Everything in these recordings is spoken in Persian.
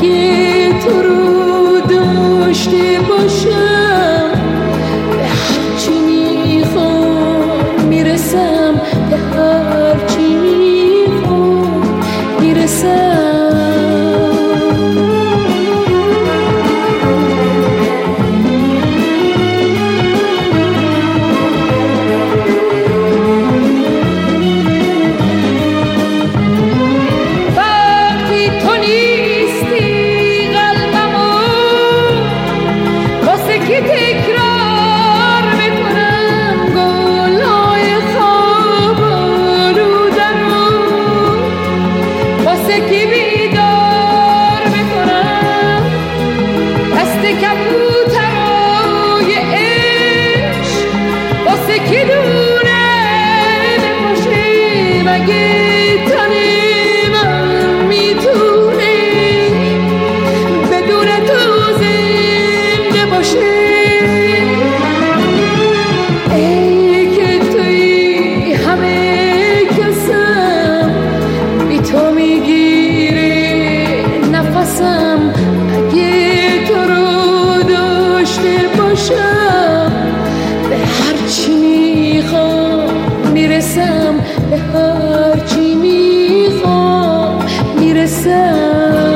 اگه تو رو داشته باشم به هرچی میخوام میرسم، به هرچی میخوام میرسم. به هرچی میخوام میرسم، به هرچی میخوام میرسم.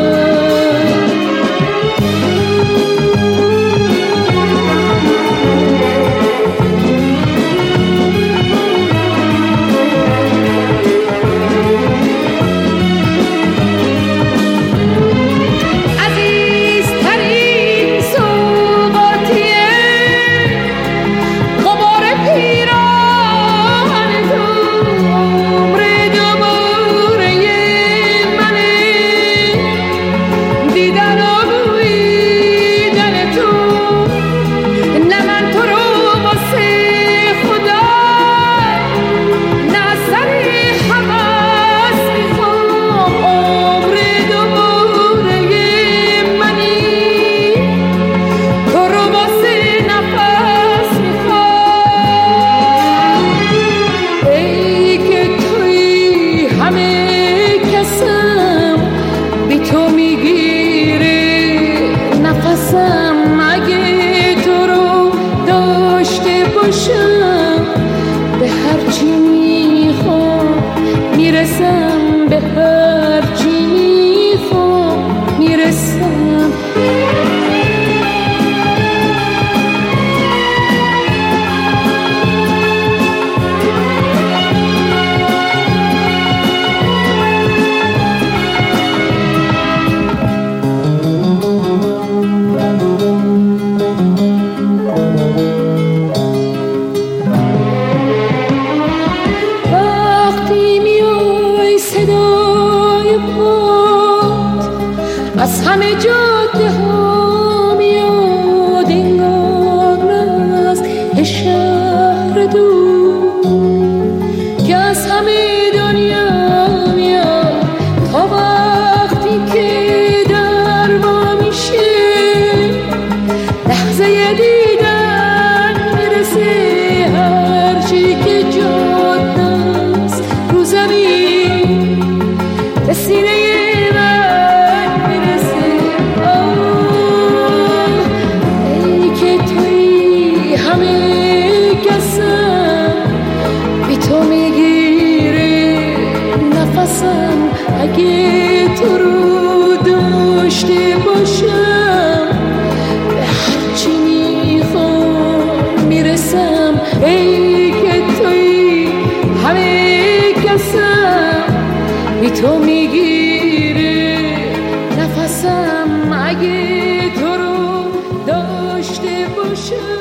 اگه تو رو داشته باشم به هرچی میخوام میرسم، به هرچی میخوام میرسم. از همه جاده ها میاد انگار از شهر دور که از همه دنیا میاد، تا وقتی که در ما میشه لحظه دیدن میرسه، هرچی که جاده است رو زمین به سینه اگه تو رو داشته باشم به هرچی میخوام میرسم. ای که توی همه کسم، بی تو میگیره نفسم. اگه تو رو داشته باشم